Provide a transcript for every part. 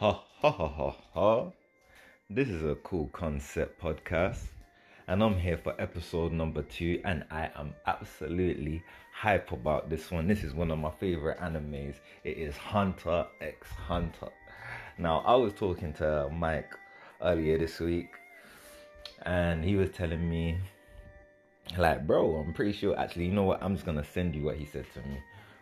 Ha ha ha ha ha. This is a cool concept podcast, and I'm here for episode number 2, and I am absolutely hype about this one. This is one of my favorite animes. It is Hunter x Hunter. Now, I was talking to Mike earlier this week, and he was telling me, like, bro, I'm pretty sure, actually, you know what? I'm just gonna send you what he said to me.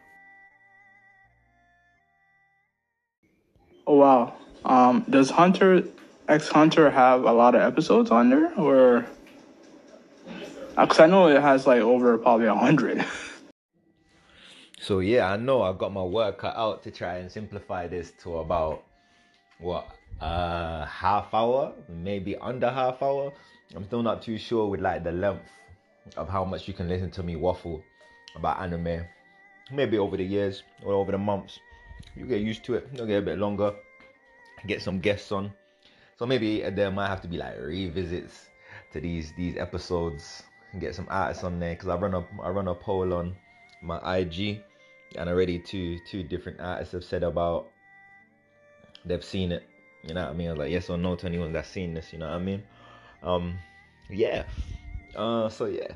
Oh wow. Does Hunter x Hunter have a lot of episodes on there, or? Because I know it has like over probably 100. So yeah, I know I got my work cut out to try and simplify this to about half hour, maybe under half hour. I'm still not too sure with like the length of how much you can listen to me waffle about anime. Maybe over the years or over the months, you get used to it. It'll get a bit longer. Get some guests on. So maybe there might have to be like revisits to these episodes and get some artists on there, because I run a poll on my IG, and already two different artists have said about they've seen it. You know what I mean? I was like, yes or no to anyone that's seen this. You know what I mean? Yeah. So yeah.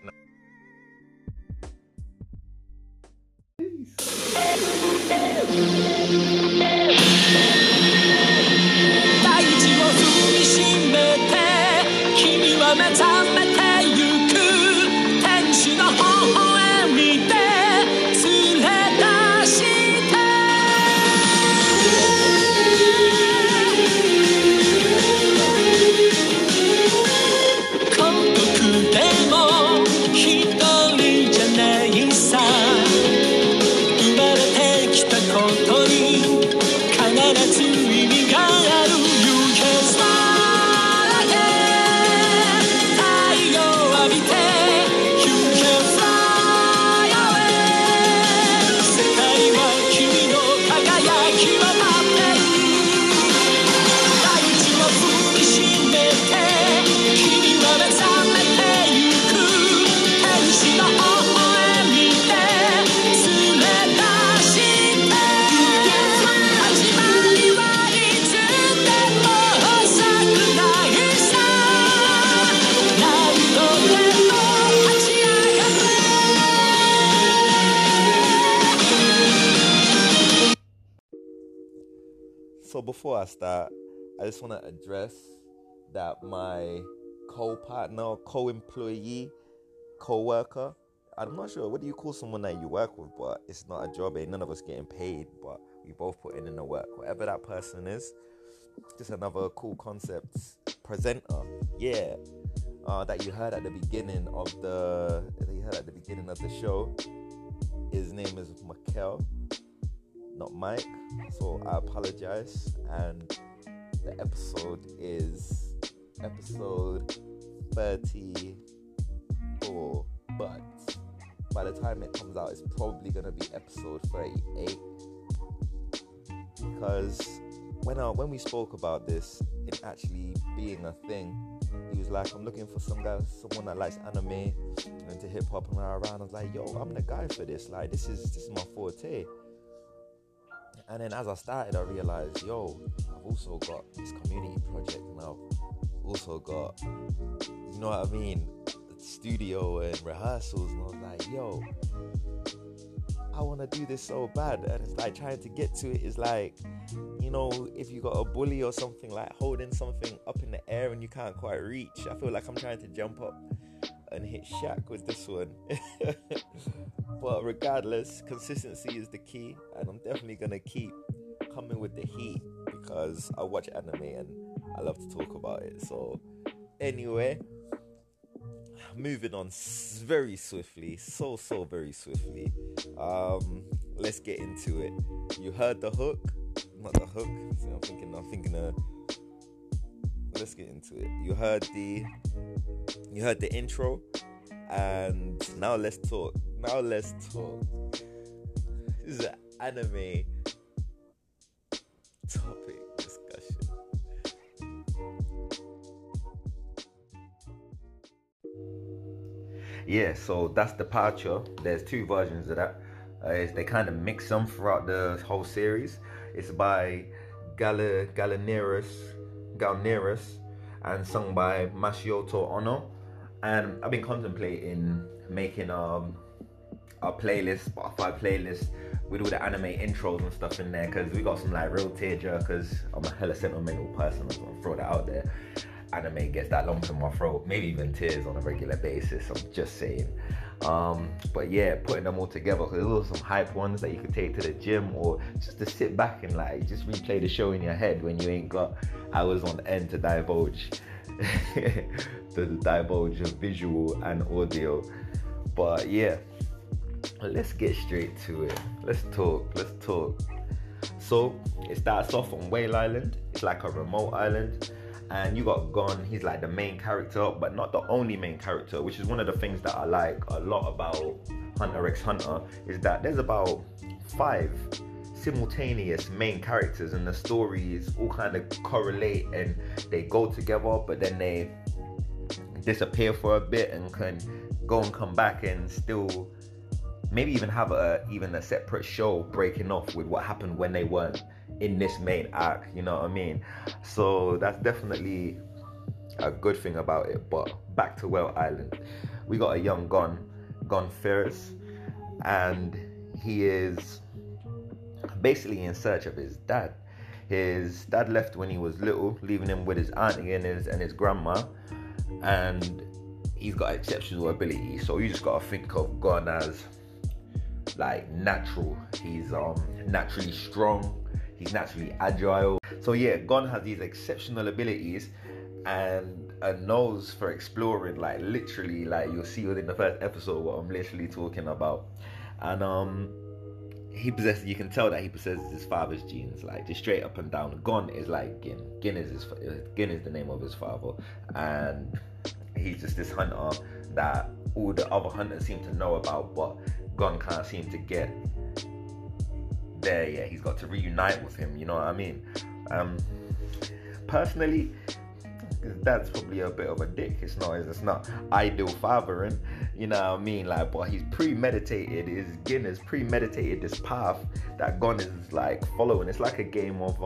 So before I start, I just want to address that my co-partner, co-employee, co-worker, I'm not sure, what do you call someone that you work with, but it's not a job, none of us getting paid, but we both put in the work. Whatever that person is, just another cool concept presenter, yeah, that you heard at the beginning of the show. His name is Mikel, not Mike, so I apologize. And the episode is episode 34, but by the time it comes out, it's probably gonna be episode 38, because when we spoke about this, it actually being a thing, he was like, I'm looking for someone that likes anime and into hip hop and around. I was like, yo, I'm the guy for this. Like, this is my forte. And then as I started, I realized, yo, I've also got this community project, and I've also got, you know what I mean, studio and rehearsals. And I was like, yo, I want to do this so bad. And it's like, trying to get to it is like, you know, if you got a bully or something, like holding something up in the air and you can't quite reach. I feel like I'm trying to jump up and hit Shaq with this one. But regardless, consistency is the key, and I'm definitely gonna keep coming with the heat because I watch anime and I love to talk about it. So anyway, moving on very swiftly, so very swiftly. Let's get into it. You heard the hook, not the hook. See, I'm thinking let's get into it. You heard the intro, and now let's talk. This is an anime topic discussion. Yeah, so that's Departure. There's 2 versions of that. They kind of mix them throughout the whole series. It's by Galneris, and sung by Masimoto Ono. And I've been contemplating making a playlist, Spotify playlist, with all the anime intros and stuff in there, because we got some like real tearjerkers. I'm a hella sentimental person, I'm just gonna throw that out there. Anime gets that lump in my throat, maybe even tears on a regular basis, I'm just saying. But yeah, putting them all together, because there's also some hype ones that you could take to the gym, or just to sit back and like just replay the show in your head when you ain't got hours on end to divulge a visual and audio. But yeah, let's get straight to it. Let's talk. So it starts off on Whale Island. It's like a remote island, and you got Gon. He's like the main character, but not the only main character, which is one of the things that I like a lot about Hunter x Hunter, is that there's about 5 simultaneous main characters, and the stories all kind of correlate and they go together, but then they disappear for a bit and can go and come back and still maybe even have a separate show breaking off with what happened when they weren't in this main act, you know what I mean? So that's definitely a good thing about it. But back to Whale Island, we got a young Gon Ferris, and he is basically in search of his dad. His dad left when he was little, leaving him with his auntie and his grandma, and he's got exceptional ability. So you just gotta think of Gon as like natural. He's naturally strong, he's naturally agile. So yeah, Gon has these exceptional abilities and a nose for exploring, like literally, like you'll see within the first episode what I'm literally talking about. And you can tell that he possesses his father's genes, like just straight up and down. Gon is like Gin. Gin is the name of his father, and he's just this hunter that all the other hunters seem to know about, but Gon can't seem to get there yet. He's got to reunite with him, you know what I mean? Personally, his dad's probably a bit of a dick. It's not ideal fathering, you know what I mean? Like, but he's premeditated. Gin has premeditated this path that Gon is like following. It's like a game of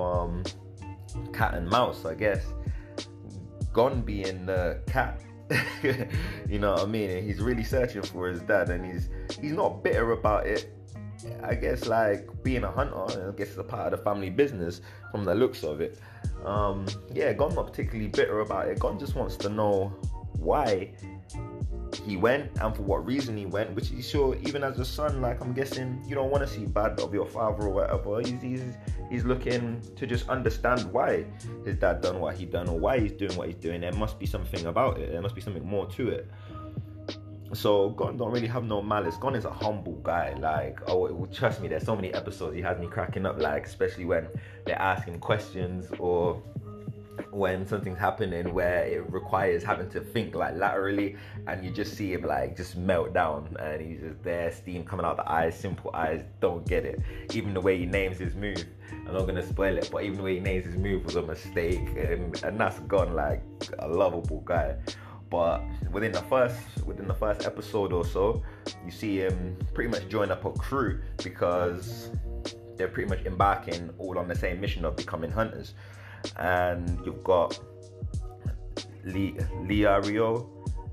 cat and mouse, I guess. Gon being the cat, you know what I mean? And he's really searching for his dad, and he's not bitter about it. I guess like being a hunter, I guess it's a part of the family business from the looks of it. Gon not particularly bitter about it. Gon just wants to know why he went and for what reason he went, which he's sure even as a son, like I'm guessing you don't want to see bad of your father or whatever. He's looking to just understand why his dad done what he done, or why he's doing what he's doing. There must be something about it. There must be something more to it. So Gon don't really have no malice. Gon is a humble guy. Like, trust me, there's so many episodes he has me cracking up, like especially when they're asking questions, or when something's happening where it requires having to think like laterally, and you just see him like just melt down, and he's just there, steam coming out the eyes, simple eyes, don't get it. Even the way he names his move, I'm not gonna spoil it, but even the way he names his move was a mistake, and that's Gon, like a lovable guy. But within the first episode or so, you see him pretty much join up a crew, because they're pretty much embarking all on the same mission of becoming hunters. And you've got Liario,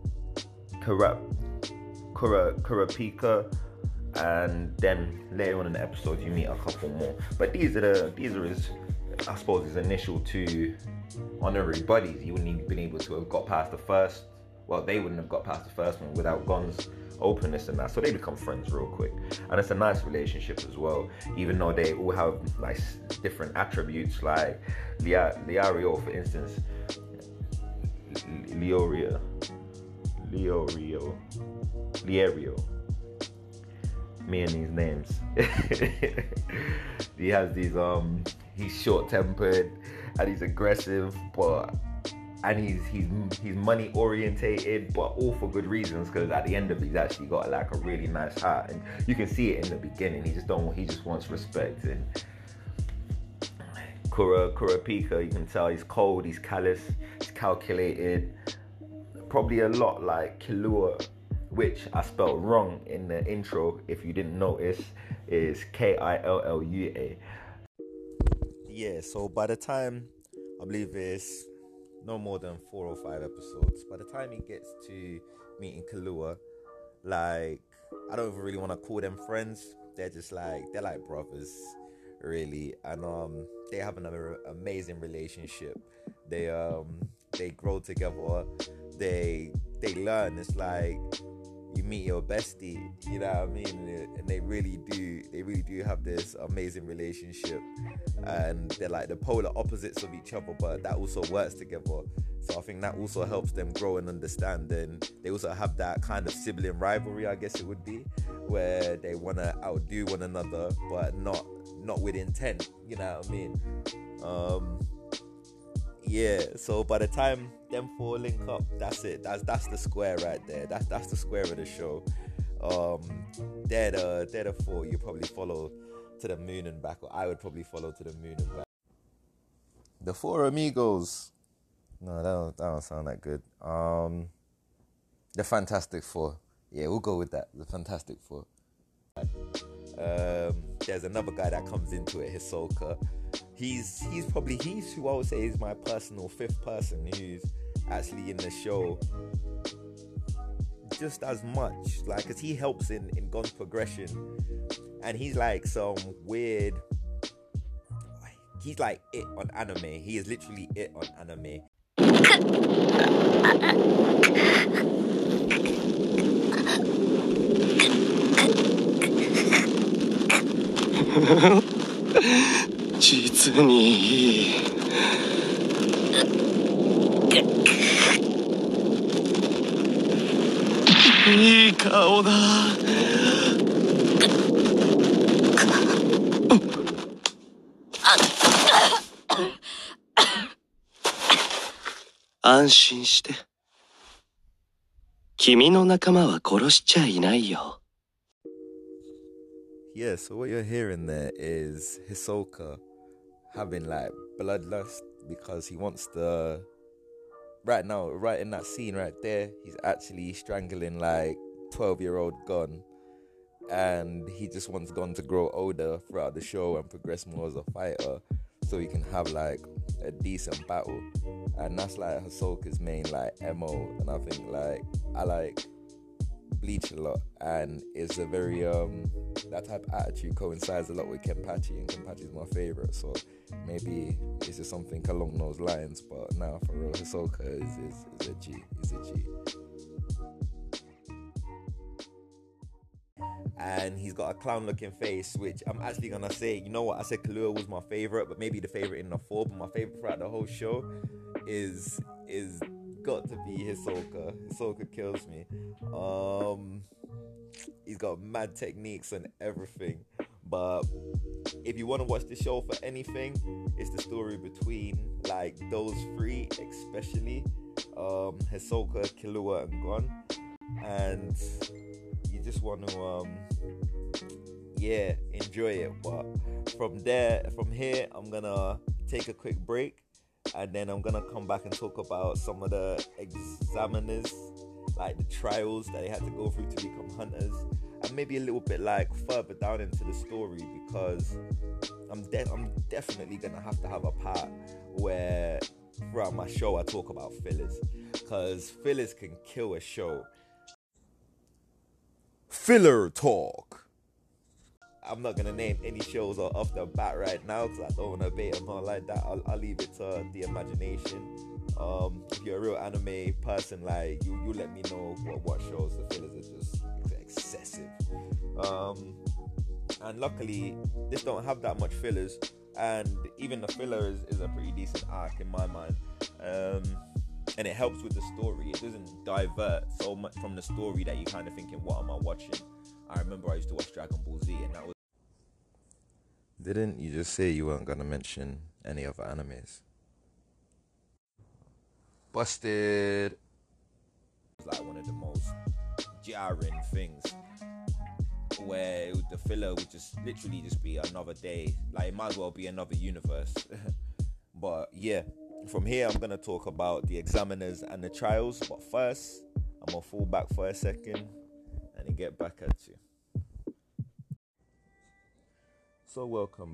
Kurapika, and then later on in the episode you meet a couple more. But these are his, I suppose, his initial 2 honorary buddies. He wouldn't even been able to have got past the first. Well, they wouldn't have got past the first one without Gon's openness and that. So they become friends real quick, and it's a nice relationship as well. Even though they all have like different attributes, like Liario, for instance, Liario. Me and these names. He has these he's short-tempered and he's aggressive, and he's money orientated, but all for good reasons, because at the end of it he's actually got like a really nice heart, and you can see it in the beginning. He just wants respect. And Kurapika, you can tell he's cold, he's callous, he's calculated, probably a lot like Killua, which I spelled wrong in the intro if you didn't notice, is Killua. yeah, so by the time, I believe it's no more than 4 or 5 episodes, by the time he gets to meeting Kahlua, like, I don't even really want to call them friends. They're like brothers, really, and they have another amazing relationship. They grow together. They learn. It's like you meet your bestie, you know what I mean? And they really do have this amazing relationship, and they're like the polar opposites of each other, but that also works together. So I think that also helps them grow and understand. And they also have that kind of sibling rivalry, I guess it would be, where they want to outdo one another, but not with intent, you know what I mean? Yeah, so by the time them four link up, that's it. That's the square right there. That's the square of the show. They're the four you probably follow to the moon and back, or I would probably follow to the moon and back. The Four Amigos. No, that don't sound that good. The Fantastic Four. Yeah, we'll go with that. The Fantastic Four. There's another guy that comes into it, Hisoka. He's who I would say is my personal fifth person who's actually in the show just as much, like, because he helps in Gon's progression, and he's like some weird, he's like it on anime. He is literally it on anime. 実にいい。いい顔だ。安心して。君の仲間は殺しちゃいないよ。 Yeah, so what you're hearing there is Hisoka having like bloodlust because he wants to. Right now, right in that scene right there, he's actually strangling like 12-year-old Gon, and he just wants Gon to grow older throughout the show and progress more as a fighter, so he can have like a decent battle. And that's like Hisoka's main like MO. And I think like I like Bleach a lot, and it's a very that type of attitude coincides a lot with Kenpachi, and Kenpachi's my favorite, so maybe it's just something along those lines. But now for real, Hisoka is a G. He's a G. And he's got a clown-looking face, which I'm actually gonna say, you know what? I said Kahlua was my favorite, but maybe the favorite in the four. But my favorite throughout the whole show is got to be Hisoka. Hisoka kills me. He's got mad techniques and everything. But if you want to watch the show for anything, it's the story between like those three, especially Hisoka, Kahlua, and Gon. And you just want to enjoy it. But from here, I'm gonna take a quick break, and then I'm gonna come back and talk about some of the examiners, like the trials that they had to go through to become hunters, and maybe a little bit like further down into the story, because I'm definitely gonna have to have a part where throughout my show I talk about fillers, because fillers can kill a show. Filler talk. I'm not gonna name any shows off the bat right now because I don't want to bait them on like that. I'll leave it to the imagination. If you're a real anime person, like you let me know what shows the fillers are just excessive. And luckily this don't have that much fillers, and even the filler is a pretty decent arc in my mind. And it helps with the story. It doesn't divert so much from the story that you're kind of thinking, what am I watching? I remember I used to watch Dragon Ball Z, and that was... Didn't you just say you weren't going to mention any other animes? Busted. It was like one of the most jarring things, where the filler would just literally just be another day. Like, it might as well be another universe. But yeah, from here I'm going to talk about the examiners and the trials. But first, I'm going to fall back for a second and get back at you. So welcome back.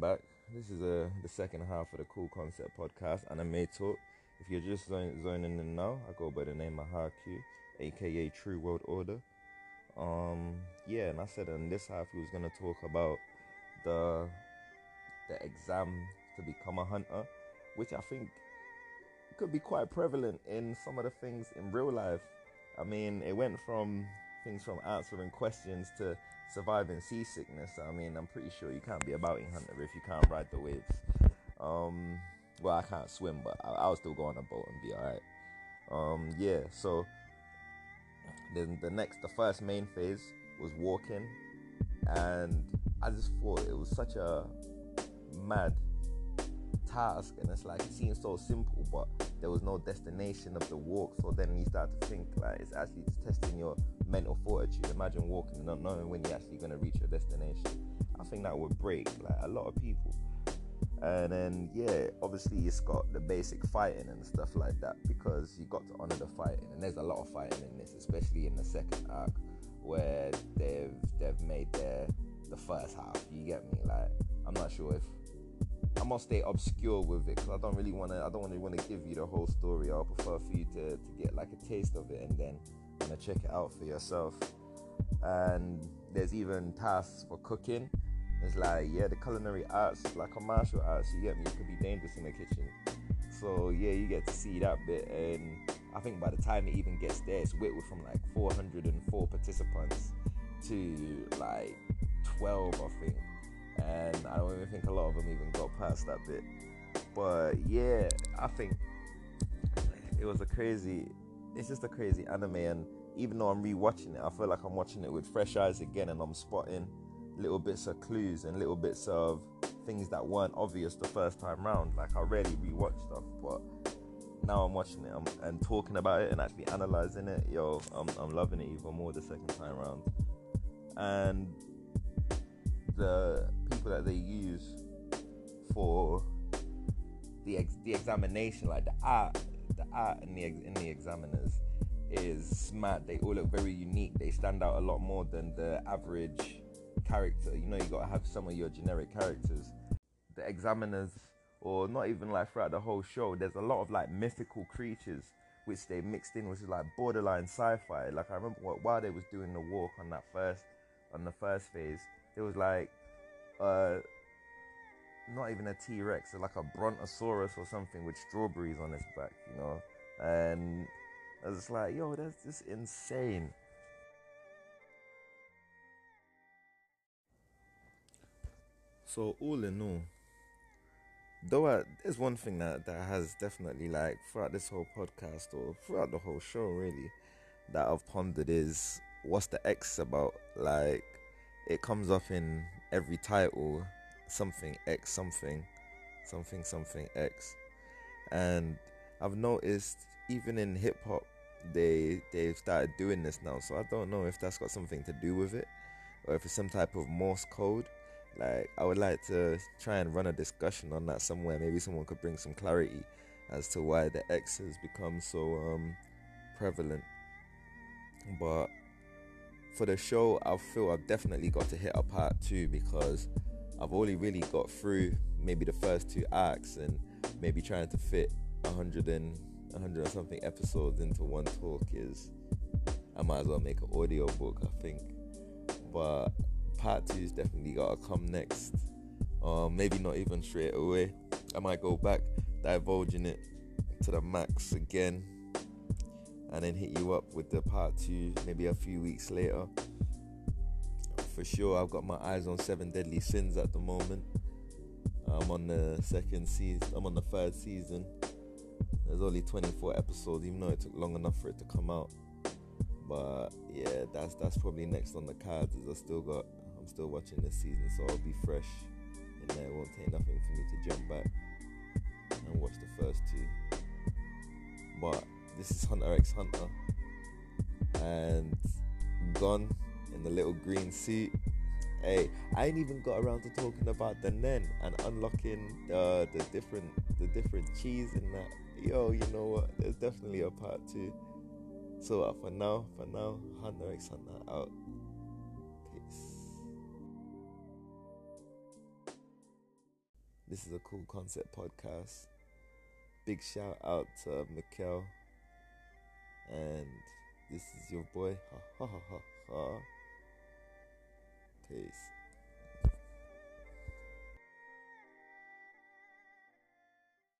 This is the second half of the Cool Concept podcast, Anime Talk. If you're just zoning in now, I go by the name of Haku, aka True World Order. Yeah, and I said in this half we was gonna talk about the exam to become a hunter, which I think could be quite prevalent in some of the things in real life. I mean, it went from things from answering questions to surviving seasickness. I mean, I'm pretty sure you can't be a bounty hunter if you can't ride the waves. Well, I can't swim, but I'll still go on a boat and be alright. Yeah, so then the first main phase was walking, and I just thought it was such a mad task, and it's like it seems so simple, but there was no destination of the walk. So then you start to think like it's actually testing your mental fortitude. Imagine walking and not knowing when you're actually going to reach your destination. I think that would break like a lot of people. And then yeah, obviously it's got the basic fighting and stuff like that, because you got to honor the fighting, and there's a lot of fighting in this, especially in the second arc where they've made the first half. You get me? Like, I'm not sure if I'm gonna stay obscure with it, because I don't really want to give you the whole story. I'll prefer for you to get like a taste of it and then check it out for yourself. And there's even tasks for cooking. It's like, yeah, the culinary arts is like a martial arts, you get me? You could be dangerous in the kitchen. So yeah, you get to see that bit, and I think by the time it even gets there, it's whittled from like 404 participants to like 12, I think. And I don't even think a lot of them even got past that bit. But yeah, I think it's just a crazy anime, and even though I'm rewatching it, I feel like I'm watching it with fresh eyes again, and I'm spotting little bits of clues and little bits of things that weren't obvious the first time round. Like, I rarely rewatch stuff, but now I'm watching it and talking about it and actually analyzing it. I'm loving it even more the second time round. And the people that they use for the examination, like the art in the examiners is mad. They all look very unique. They stand out a lot more than the average character. You know, you gotta have some of your generic characters. The examiners, or not even like throughout the whole show, there's a lot of like mythical creatures which they mixed in, which is like borderline sci-fi. Like, I remember while they was doing the walk on the first phase, it was like not even a T-Rex, like a Brontosaurus or something with strawberries on its back, you know. And I was just like, yo, that's just insane. So all in all, though, there's one thing that has definitely, like, throughout this whole podcast, or throughout the whole show really, that I've pondered is, what's the X about? Like, it comes up in every title, something X, something X. And I've noticed even in hip hop they've started doing this now, so I don't know if that's got something to do with it, or if it's some type of Morse code. Like, I would like to try and run a discussion on that somewhere. Maybe someone could bring some clarity as to why the X has become so prevalent. But for the show, I feel I've definitely got to hit a part 2, because I've only really got through maybe the first 2 acts, and maybe trying to fit 100 and something episodes into one talk is, I might as well make an audio book, I think. But part 2's definitely gotta come next. Maybe not even straight away. I might go back, divulging it to the max again, and then hit you up with the part 2 maybe a few weeks later. For sure, I've got my eyes on 7 Deadly Sins at the moment. I'm on the 3rd season. There's only 24 episodes, even though it took long enough for it to come out. But yeah, that's probably next on the cards, as I'm still watching this season, so I'll be fresh in there. It won't take nothing for me to jump back and watch the first 2. But this is Hunter x Hunter, and Gon in the little green suit. Hey, I ain't even got around to talking about the Nen and unlocking the different cheese in that. Yo, you know what? There's definitely a part 2. So for now, Hunter x Hunter out. Peace. This is a cool concept podcast. Big shout out to Mikkel. And this is your boy. Ha ha ha ha ha. Peace.